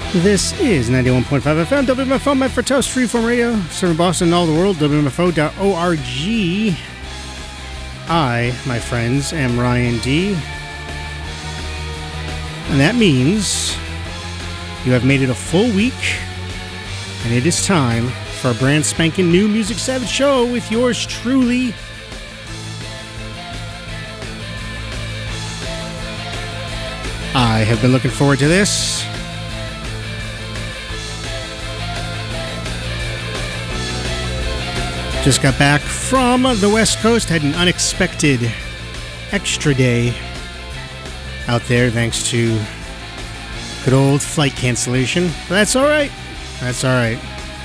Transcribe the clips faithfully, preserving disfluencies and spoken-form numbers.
This is ninety-one point five F M, W M F O, Medford Toast, Freeform Radio, serving Boston and all the world, W M F O dot org. I, my friends, am Ryan D. And that means you have made it a full week, and it is time for a brand spanking new Music Savage show with yours truly. I have been looking forward to this. Just got back from the West Coast, had an unexpected extra day out there thanks to good old flight cancellation. But that's all right. That's all right.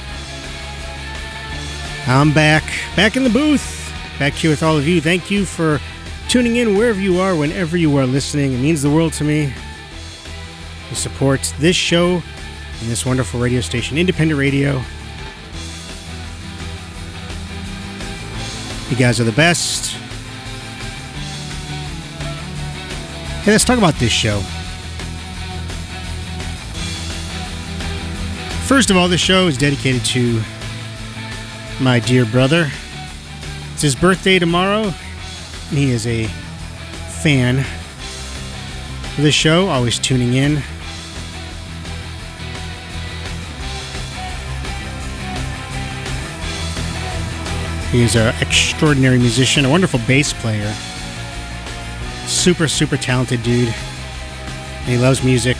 I'm back, back in the booth, back here with all of you. Thank you for tuning in wherever you are, whenever you are listening. It means the world to me. You support this show and this wonderful radio station, independent radio. You guys are the best. Hey, let's talk about this show. First of all, this show is dedicated to my dear brother. It's his birthday tomorrow, and he is a fan of this show, always tuning in. He's an extraordinary musician, a wonderful bass player. Super, super talented dude. And he loves music.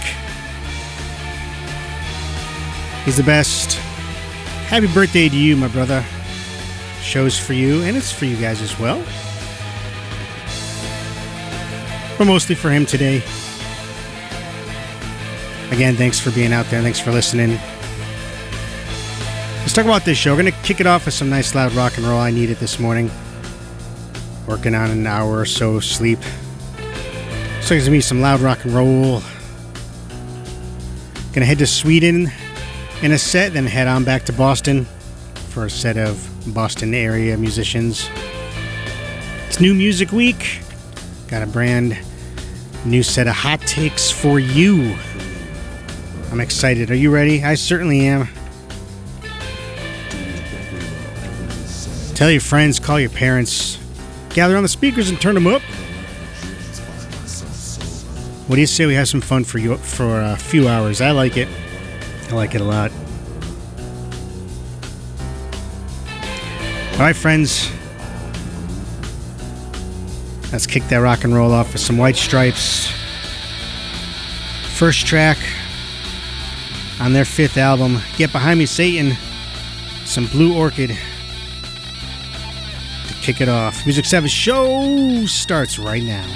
He's the best. Happy birthday to you, my brother. Show's for you, and it's for you guys as well. But mostly for him today. Again, thanks for being out there. Thanks for listening. Let's talk about this show. We're going to kick it off with some nice loud rock and roll. I needed this morning. Working on an hour or so of sleep. So it's going to be some loud rock and roll. Going to head to Sweden in a set, then head on back to Boston for a set of Boston area musicians. It's New Music Week. Got a brand new set of hot takes for you. I'm excited. Are you ready? I certainly am. Tell your friends, call your parents, gather on the speakers and turn them up. What do you say we have some fun for you for a few hours? I like it. I like it a lot. All right, friends. Let's kick that rock and roll off with some White Stripes. First track on their fifth album, Get Behind Me, Satan. Some Blue Orchid. Kick it off. Music Savage show starts right now.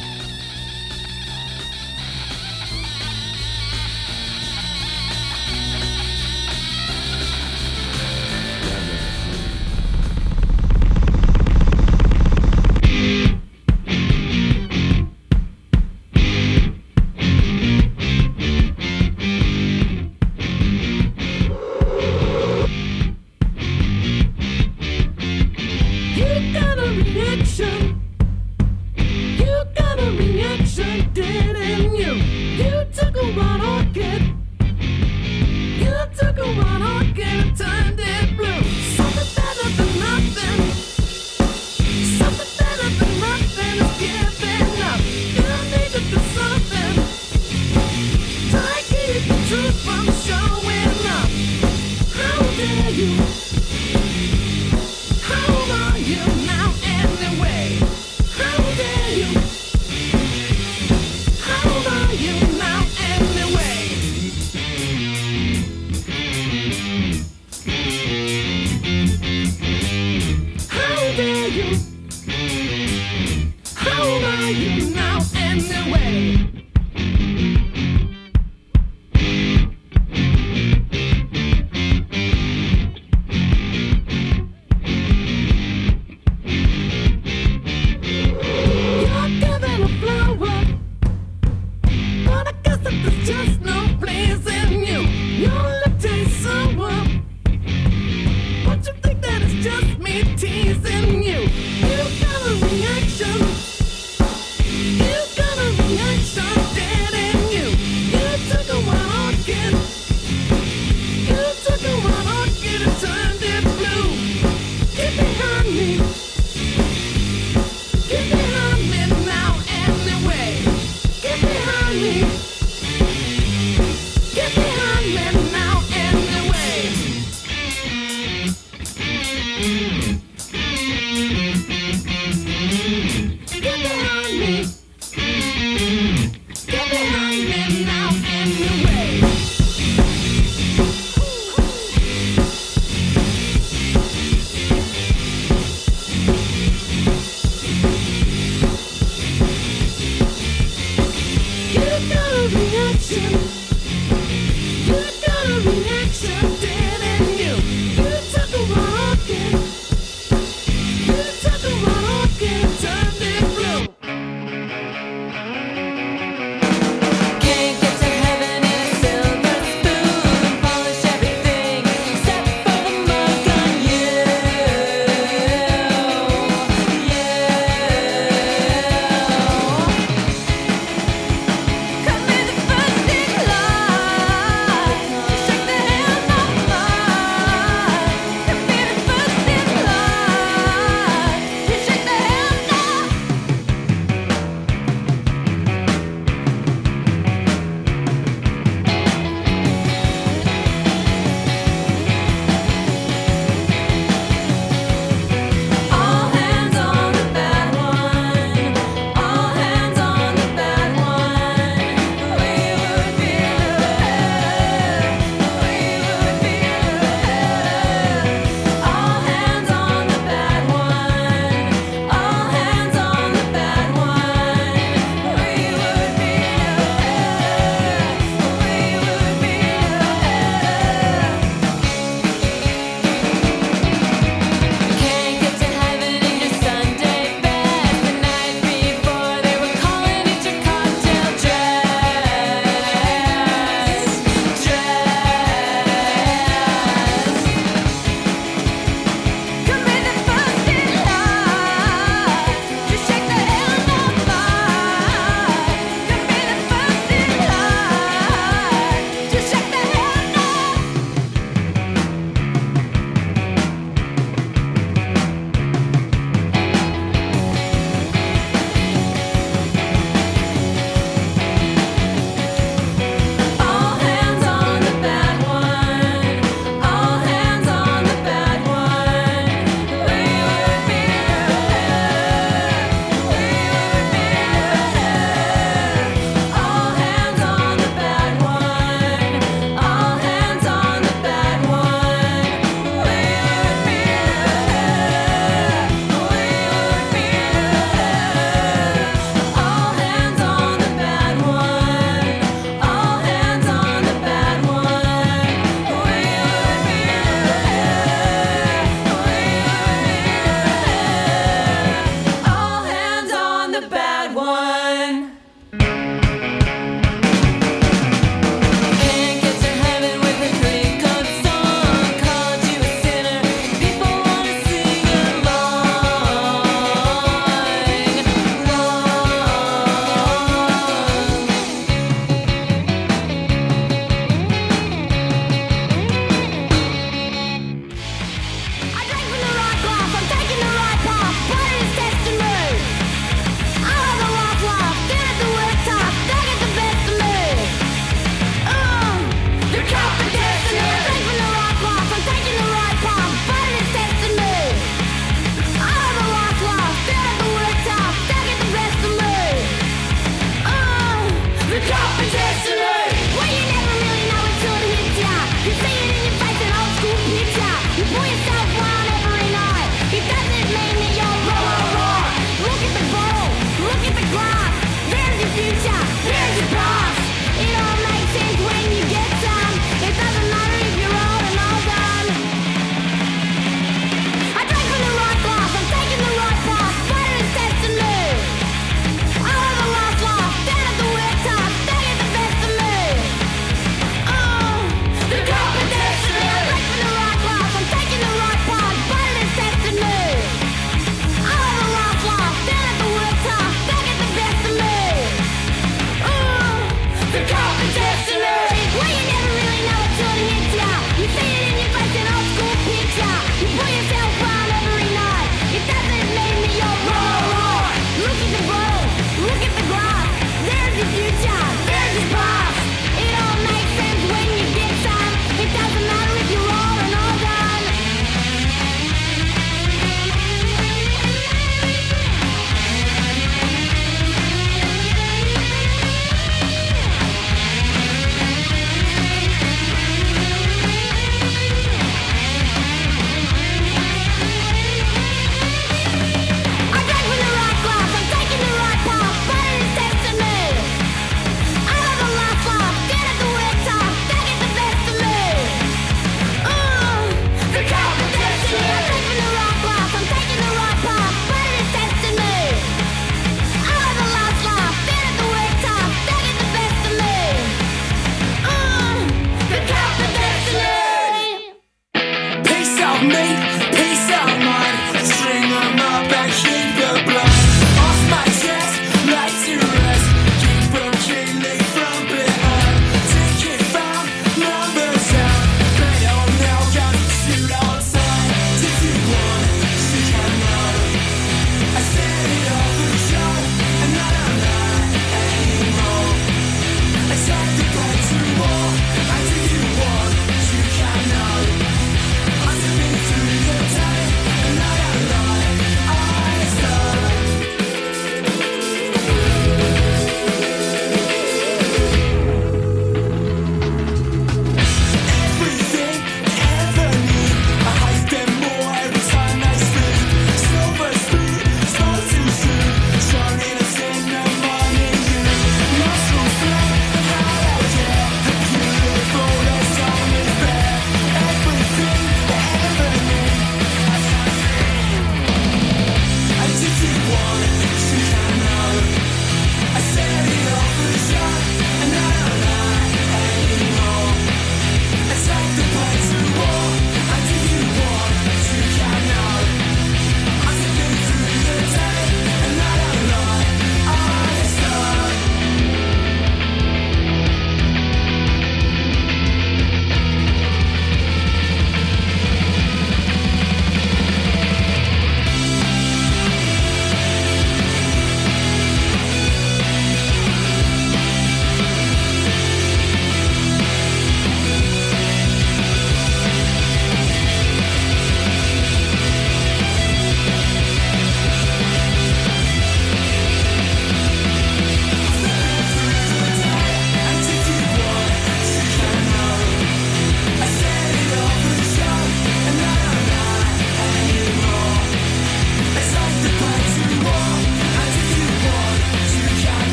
Back at the best of me. Ooh.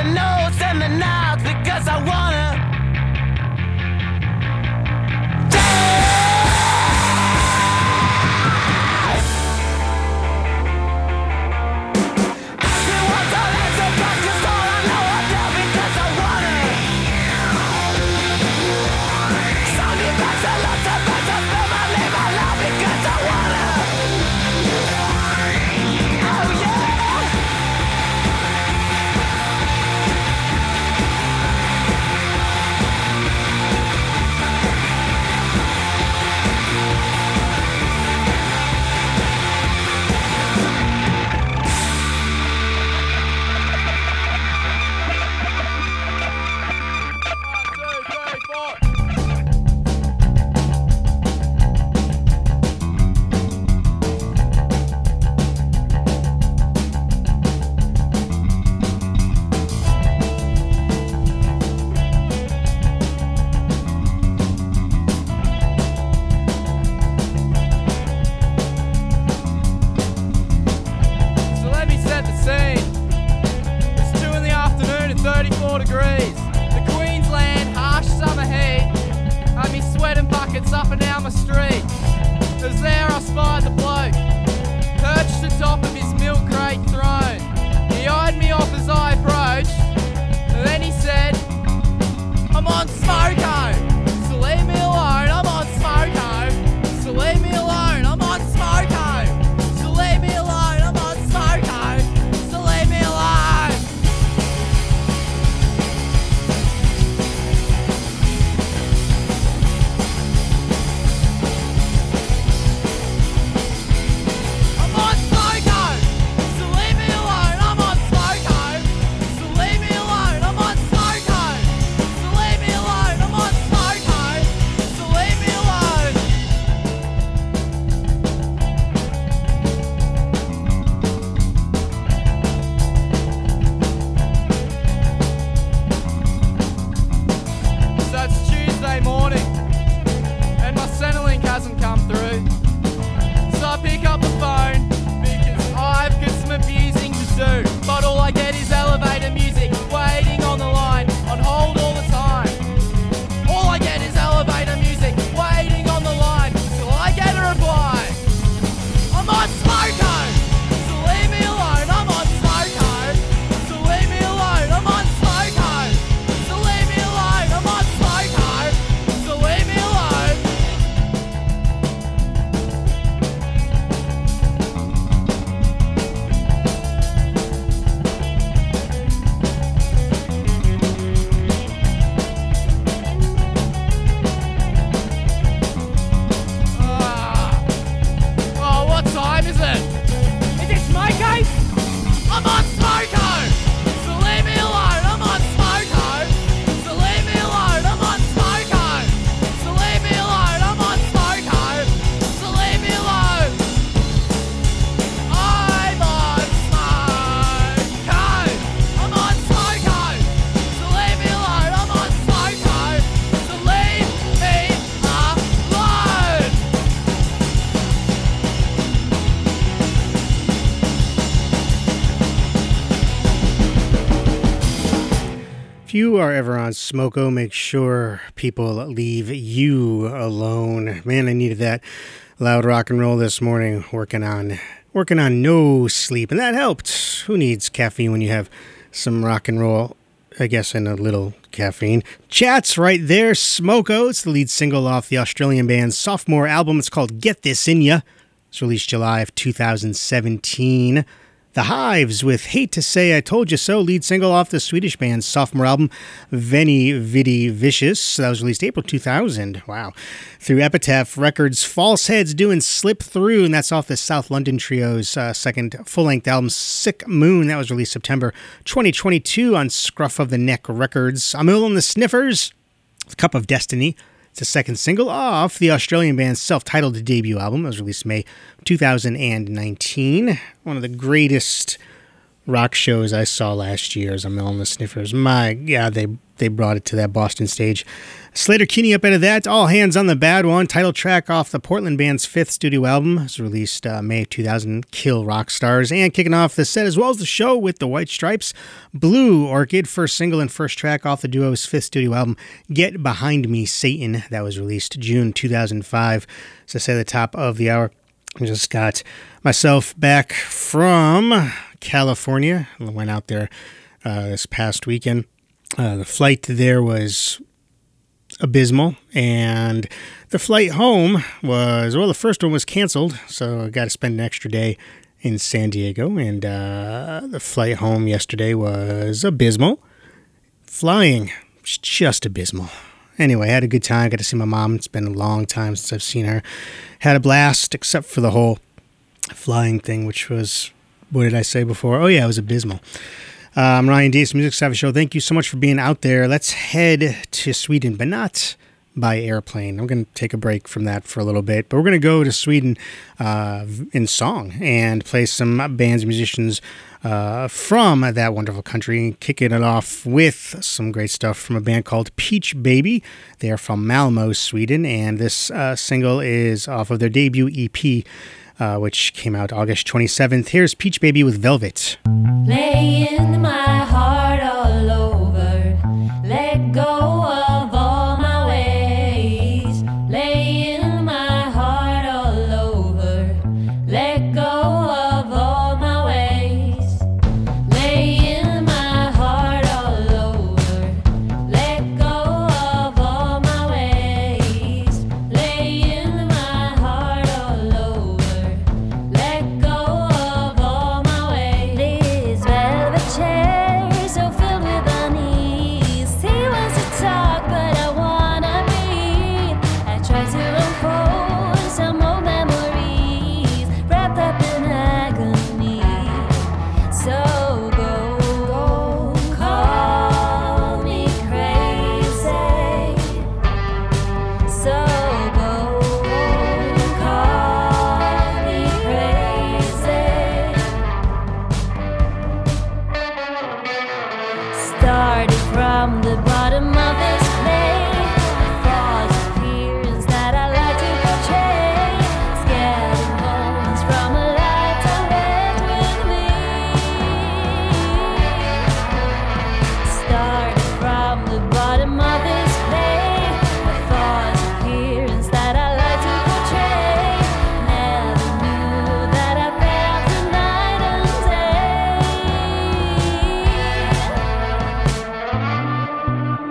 notes and the nods because I wanna you are ever on Smoko, make sure people leave you alone. Man, I needed that loud rock and roll this morning, working on working on no sleep, and that helped. Who needs caffeine when you have some rock and roll, I guess, and a little caffeine? Chat's right there, Smoko. It's the lead single off the Australian band's sophomore album. It's called Get This In Ya. It's released July of two thousand seventeen. The Hives with Hate to Say I Told You So, lead single off the Swedish band's sophomore album, Veni Vidi Vicious. That was released April two thousand. Wow. Through Epitaph Records, False Heads doing Slip Through, and that's off the South London Trio's uh, second full-length album, Sick Moon. That was released September twenty twenty-two on Scruff of the Neck Records. Amul and the Sniffers, Cup of Destiny. It's the second single off the Australian band's self-titled debut album. It was released May two thousand nineteen. One of the greatest rock shows I saw last year is Amul and the Sniffers. My God, they they brought it to that Boston stage. Slater Kinney up out of that. All Hands on the Bad One, title track off the Portland band's fifth studio album. It was released uh, May of two thousand, Kill Rock Stars. And kicking off the set as well as the show with the White Stripes, Blue Orchid, first single and first track off the duo's fifth studio album, Get Behind Me, Satan. That was released June two thousand five. As I say, at the top of the hour, I just got myself back from California. I went out there uh, this past weekend. Uh, the flight there was abysmal, and the flight home was, well, the first one was canceled, so I got to spend an extra day in San Diego, and uh, the flight home yesterday was abysmal. Flying was just abysmal. Anyway, I had a good time. Got to see my mom. It's been a long time since I've seen her. Had a blast, except for the whole flying thing, which was, what did I say before? Oh, yeah, it was abysmal. Uh, I'm Ryan Dees, Music Savage Show. Thank you so much for being out there. Let's head to Sweden, but not by airplane. I'm going to take a break from that for a little bit, but we're going to go to Sweden uh, in song and play some bands, musicians uh, from that wonderful country, kicking it off with some great stuff from a band called Peach Baby. They are from Malmo, Sweden, and this uh, single is off of their debut E P, Uh, which came out August twenty-seventh. Here's Peach Baby with Velvet. Laying my heart all over, let go of all my ways. Laying my heart all over, let go of all my ways. Laying my heart all over, let go of all my ways. Laying my heart all over, let go of all my ways. This velvet chair so filled with unease. He wants to talk, but I wanna breathe. I try to unfold some old memories wrapped up in agony. So go, call me crazy. So go, call me crazy. Started from the bottom of this clay, false appearance that I like to portray. Scattered moments from a lifetime spent with me. Started from the bottom of this clay, a false appearance that I like to portray. Never knew that I felt the night and day.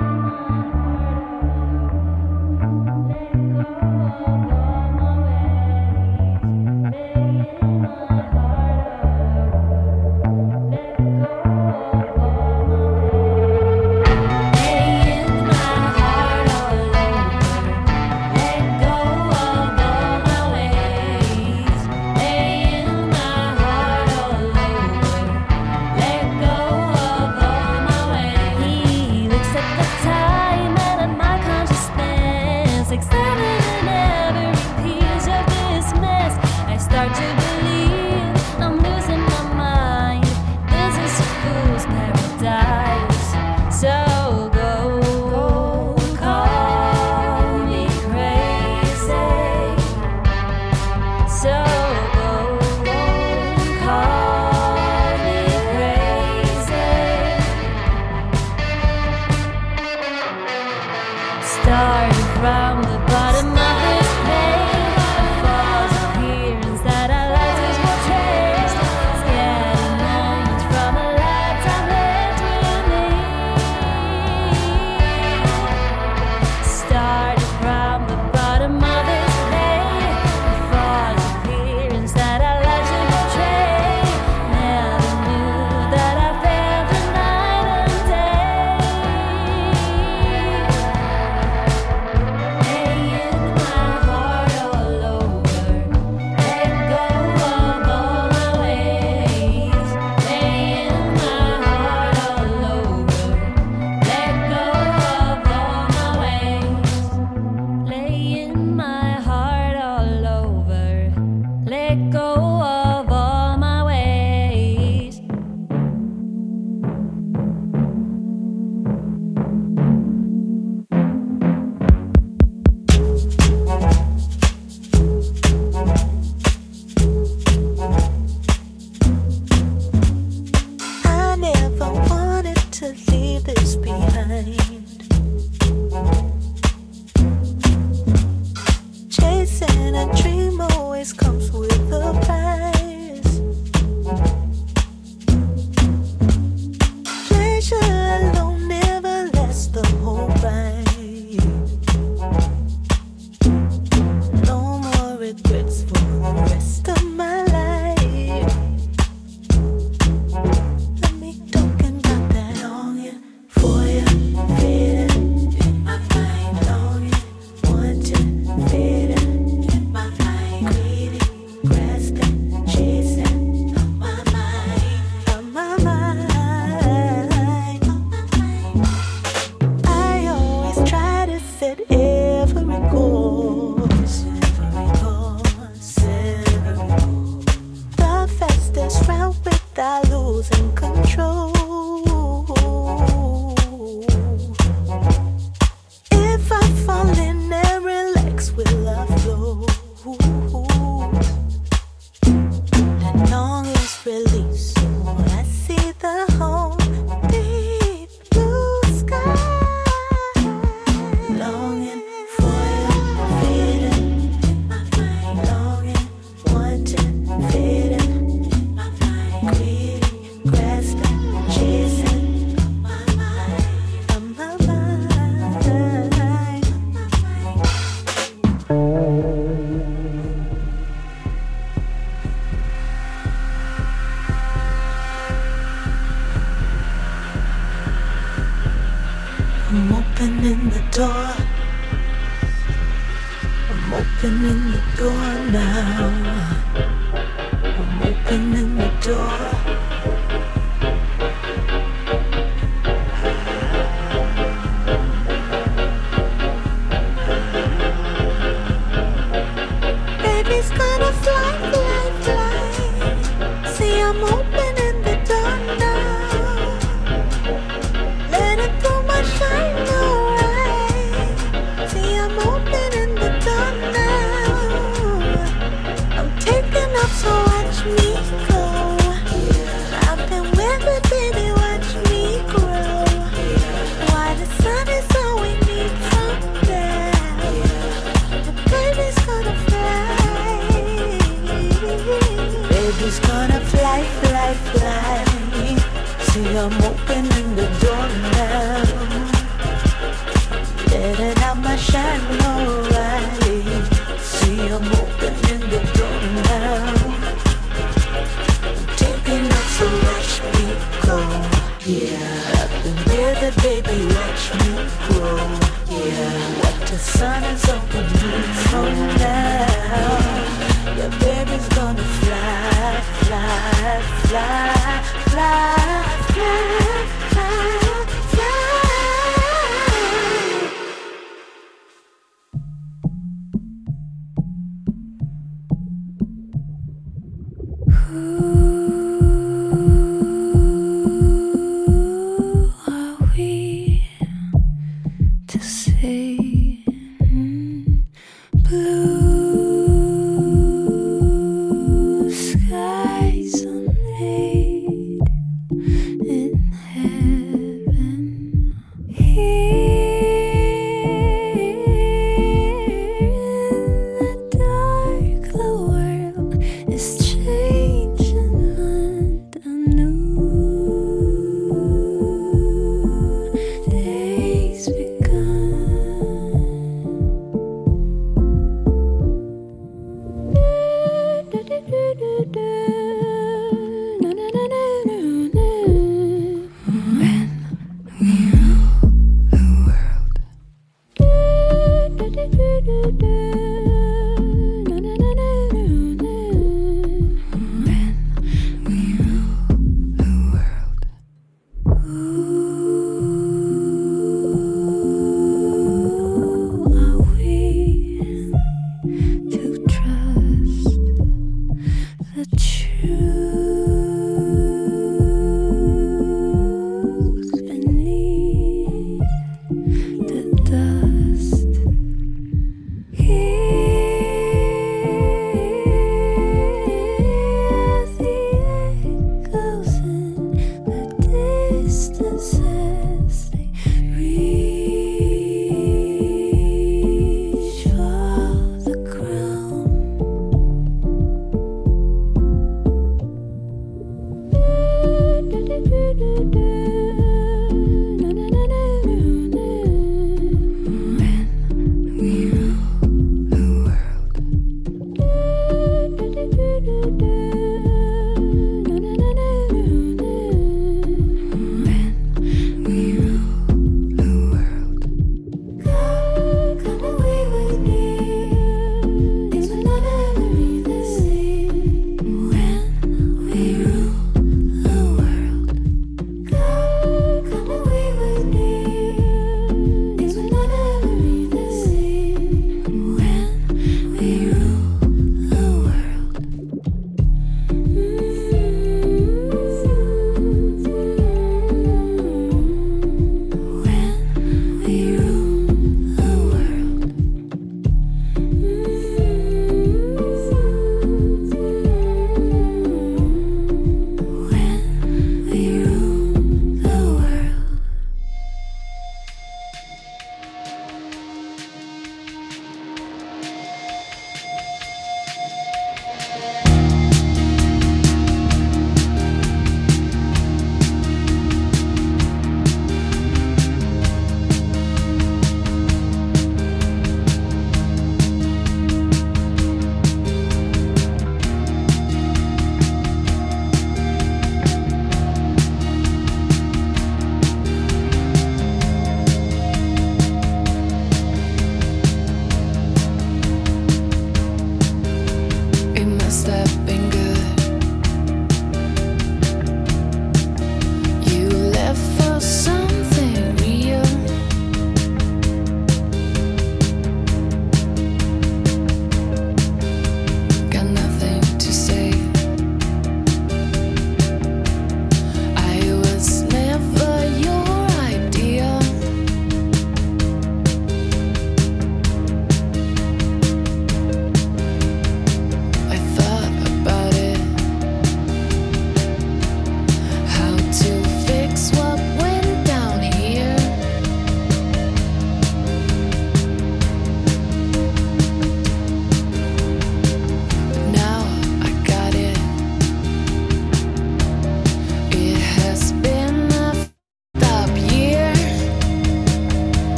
opening the door. I'm opening the door now. I'm opening the door. Baby's gonna fly, fly, fly. See, I'm opening the door now. Let it through my shine, alright. See, I'm opening the door now. I'm taking off, so watch me go. I've been with it, baby, watch me grow. Why the sun is all we need from there. The baby's gonna fly. Baby's gonna fly, fly, fly. See, I'm opening the door now. Letting out my shine, alright. See, I'm opening the door now. Taking off, so watch me go. Yeah, I've been with it, baby, watch me grow. Yeah, what the sun is opening from now. Yeah, baby's gonna fly, fly, fly, fly, fly, fly, fly. Who are we to say mm, blue skies are made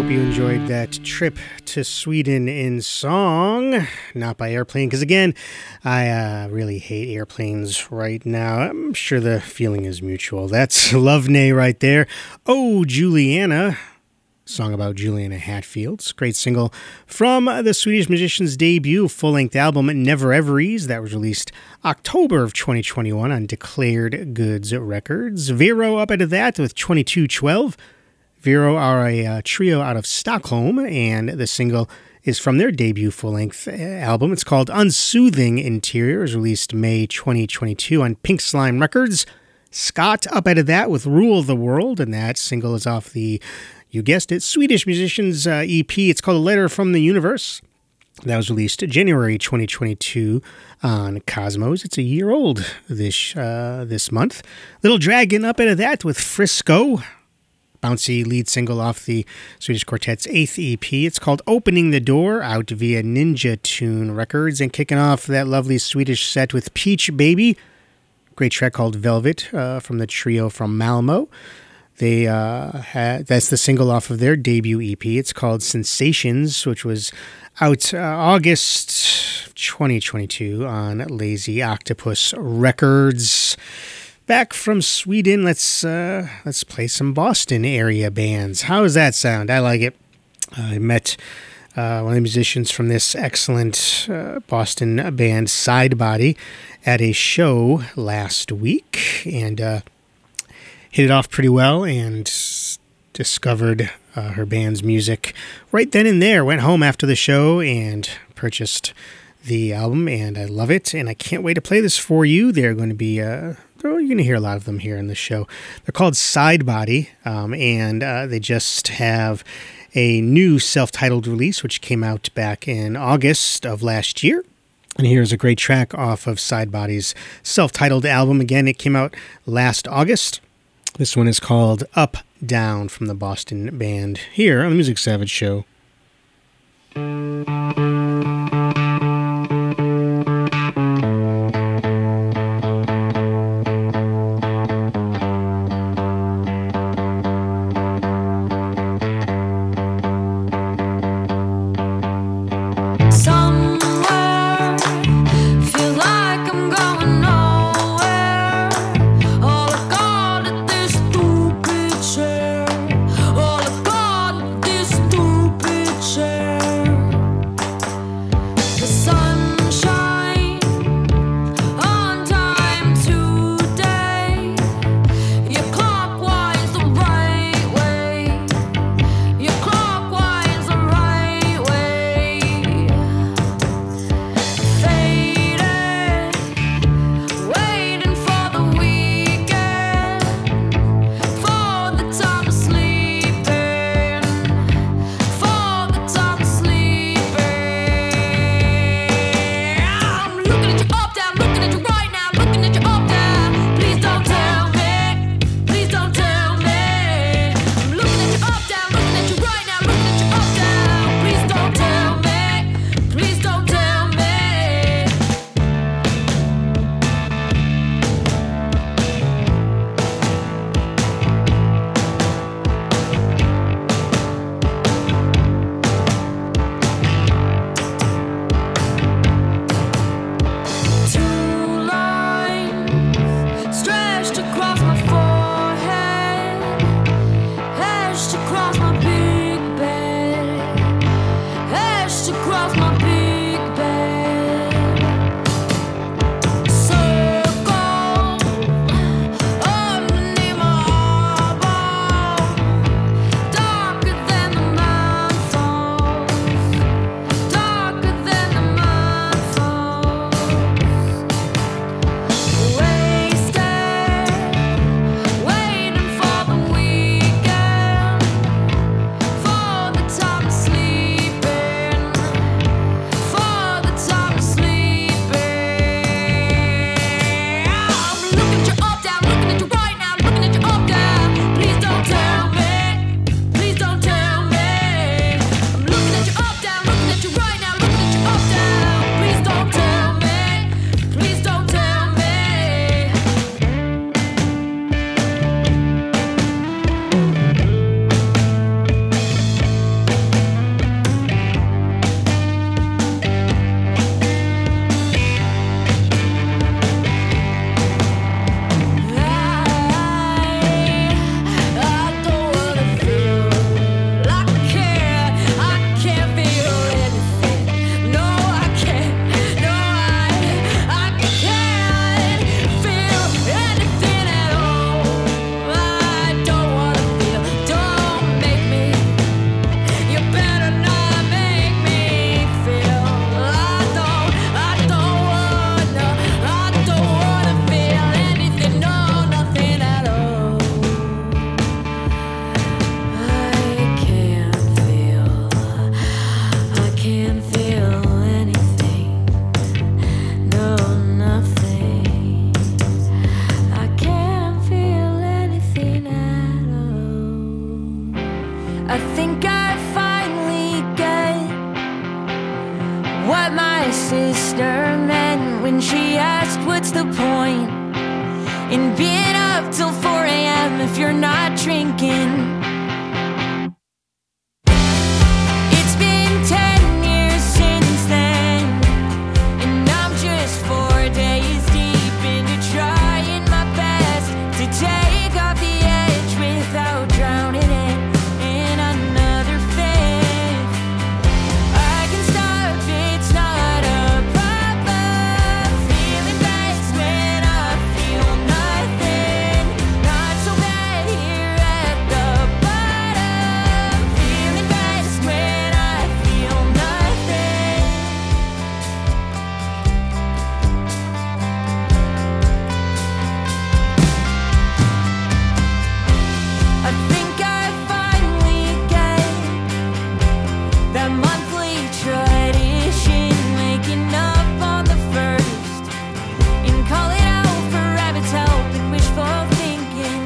Hope you enjoyed that trip to Sweden in song, not by airplane, because again, I uh, really hate airplanes right now. I'm sure the feeling is mutual. That's Love Nay right there. Oh, Juliana, song about Juliana Hatfield's great single from the Swedish musician's debut full-length album Never Ever Ease that was released October of twenty twenty-one on Declared Goods Records. Vero up into that with twenty-two twelve. Vero are a uh, trio out of Stockholm, and the single is from their debut full-length album. It's called Unsoothing Interior. It was released May twenty twenty-two on Pink Slime Records. Scott up out of that with Rule the World, and that single is off the, you guessed it, Swedish Musicians uh, E P. It's called A Letter from the Universe. That was released January twenty twenty-two on Cosmos. It's a year old this uh, this month. Little Dragon up out of that with Frisco. Bouncy lead single off the Swedish Quartet's eighth E P. It's called Opening the Door, out via Ninja Tune Records. And kicking off that lovely Swedish set with Peach Baby. Great track called Velvet uh, from the trio from Malmo. They uh, had, that's the single off of their debut E P. It's called Sensations, which was out uh, August twenty twenty-two on Lazy Octopus Records. Back from Sweden, let's uh, let's play some Boston area bands. How does that sound? I like it. Uh, I met uh, one of the musicians from this excellent uh, Boston band, Sidebody, at a show last week, and uh, hit it off pretty well, and discovered uh, her band's music right then and there. Went home after the show and purchased the album, and I love it, and I can't wait to play this for you. They're going to be... Uh, You're going to hear a lot of them here in the show. They're called Sidebody, um, and uh, they just have a new self-titled release, which came out back in August of last year. And here's a great track off of Sidebody's self-titled album. Again, it came out last August. This one is called Up, Down from the Boston band here on the Music Savage Show. All I got is this stupid chair. and being up till four a.m. if you're not drinking. It's been ten years since then, and I'm just four days deep into trying my best to take off the edge without drowning it in another fifth. I can stop, it's not a problem. Feeling best when I feel nothing. Not so bad here at the bottom. Feeling best when I feel nothing. I think I finally get that monthly tradition, waking up on the first and calling out for rabbit's help and wishful thinking.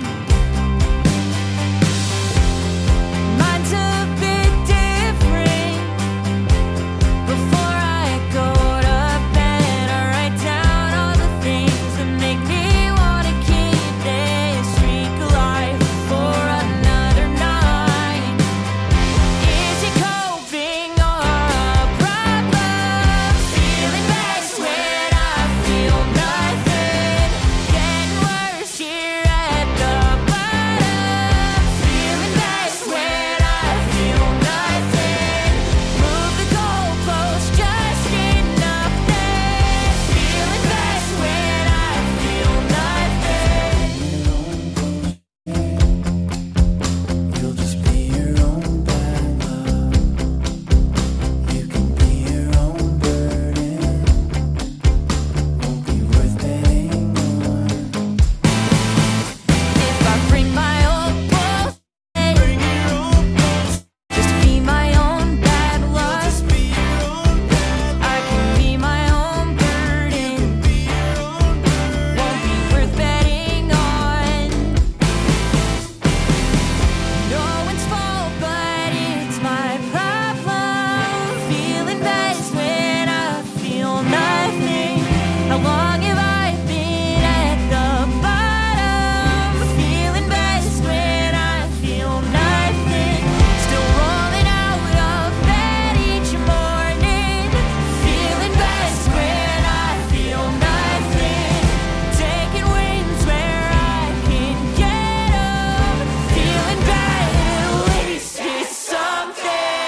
Mine's a bit different. Before I go to bed, I write down all the things that make me want to keep this streak alive for another night. Is it coping or a problem? Feeling best when I feel nothing. Getting worse here at the bottom. Feeling best when I feel nothing. Move the goalpost just enough then. Feeling best when I feel nothing. You'll just be your own bad luck. You can be your own burden. Won't be worth betting on. If I bring my own bullshit, just be my own bad luck. I can be my own burden. Won't be worth betting on. No one's fault, but it's my problem. Feeling best when I feel nothing. How long have I been at the bottom? Feeling best when I feel nothing. Still rolling out of bed each morning. Feeling best when I feel nothing. Taking wins where I can get 'em. Feeling bad, at least it's something.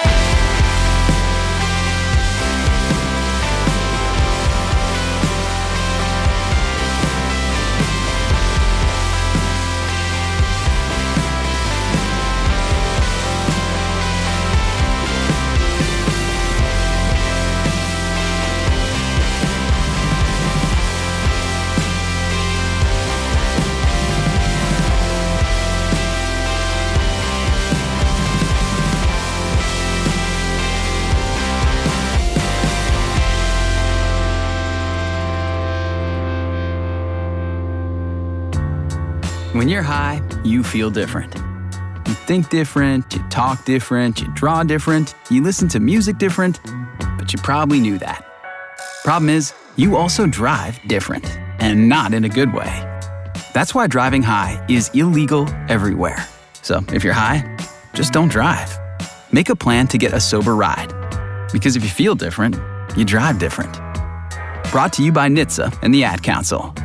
When you're high, you feel different. You think different, you talk different, you draw different, you listen to music different, but you probably knew that. Problem is, you also drive different, and not in a good way. That's why driving high is illegal everywhere. So if you're high, just don't drive. Make a plan to get a sober ride. Because if you feel different, you drive different. Brought to you by N H T S A and the Ad Council.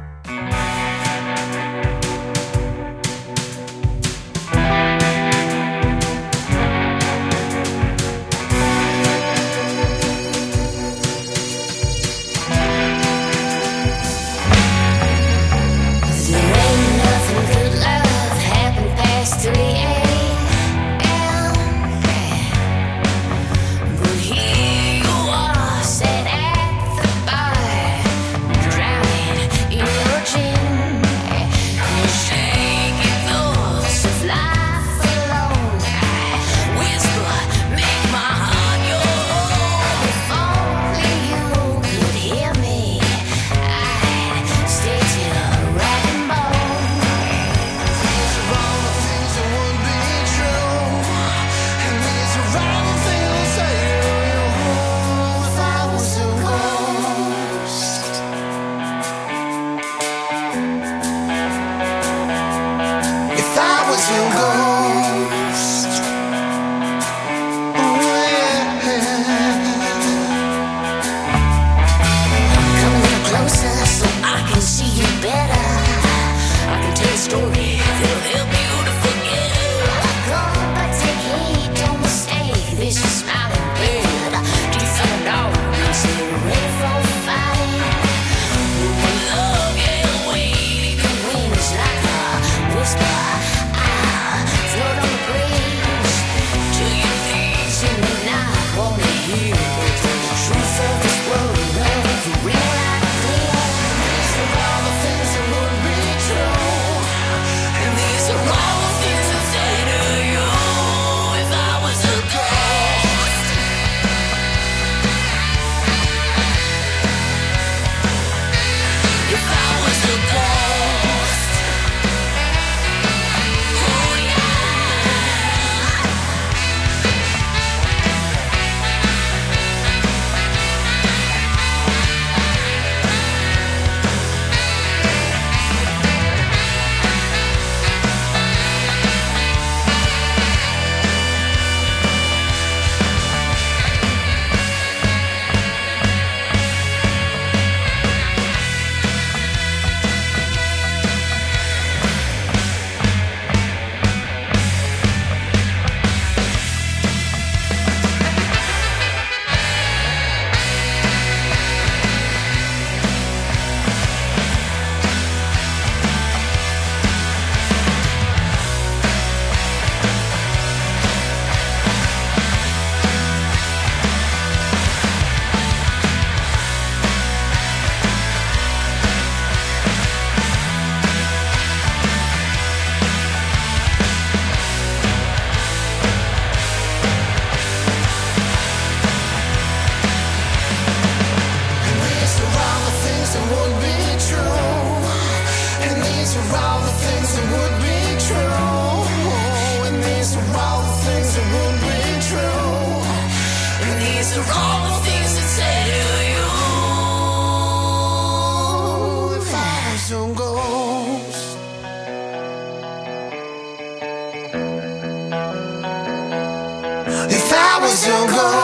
There ain't nothing good love happened past three a.m. But here you are, sat at the bar, drowning your ghost. Oh yeah. Come a little closer so I can see you better. I can tell a story that'll help you to forget. Go but take heed, don't mistake. This is smiling bed. Do you feel it all? Is it ready for fighting? Love, yeah, waving the wings like a whisper. Ah, float on the breeze till your knees in the night. Wanna hear the truth of this world, love for real like clear. These are all the things that would be true, and these are all the things I'd say to you if I was a ghost. If I was a ghost. Oh yeah. These are all the things that would be true, and these are all the things that would be true, and these are all the things that would be true, and these are all the things that say to you if I was a ghost. If I was a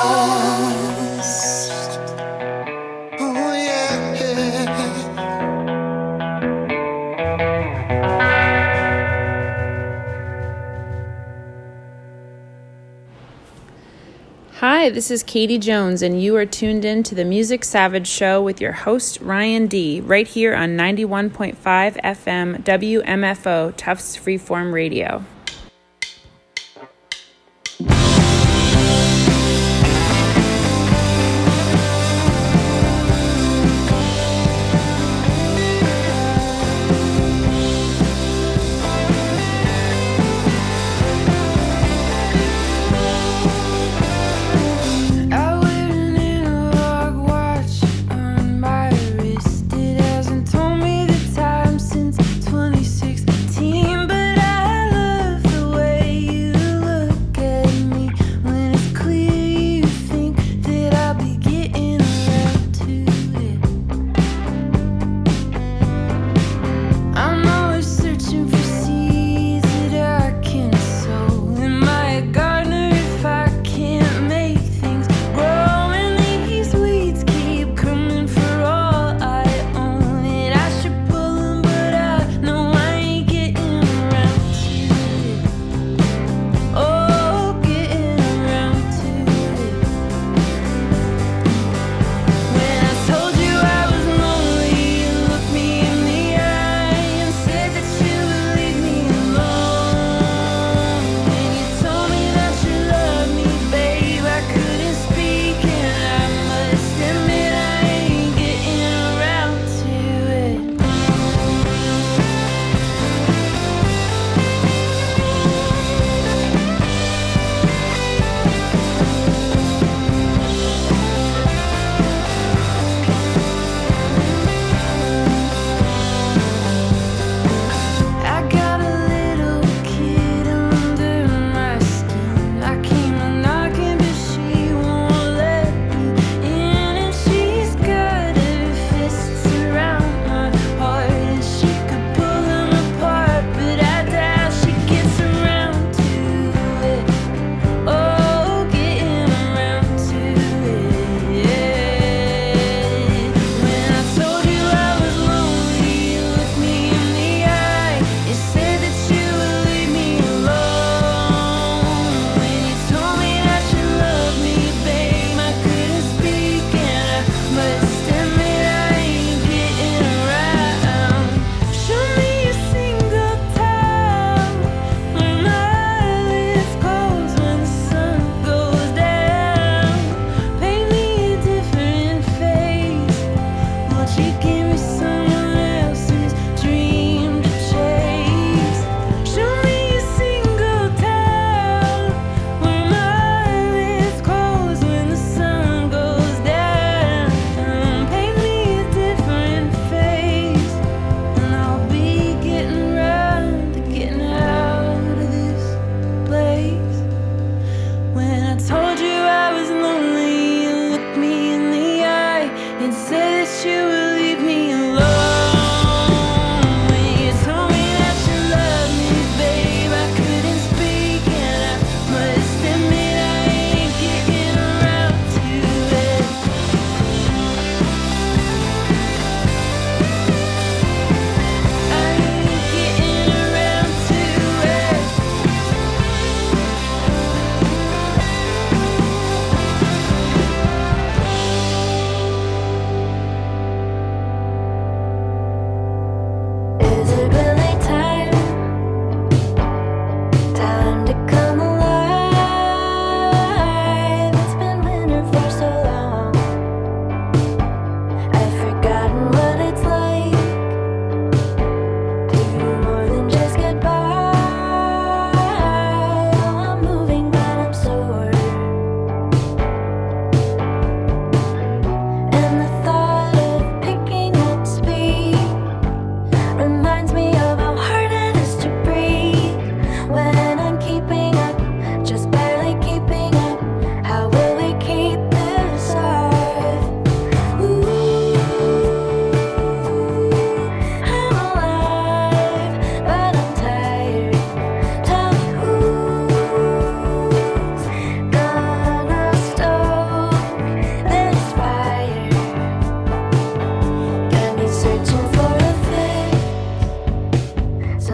ghost. Oh yeah. Hi, this is Katie Jones, and you are tuned in to the Music Savage Show with your host, Ryan D., right here on ninety-one point five F M W M F O Tufts Freeform Radio. I wear an analog watch on my wrist. It hasn't told me the time since twenty sixteen, but I love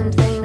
something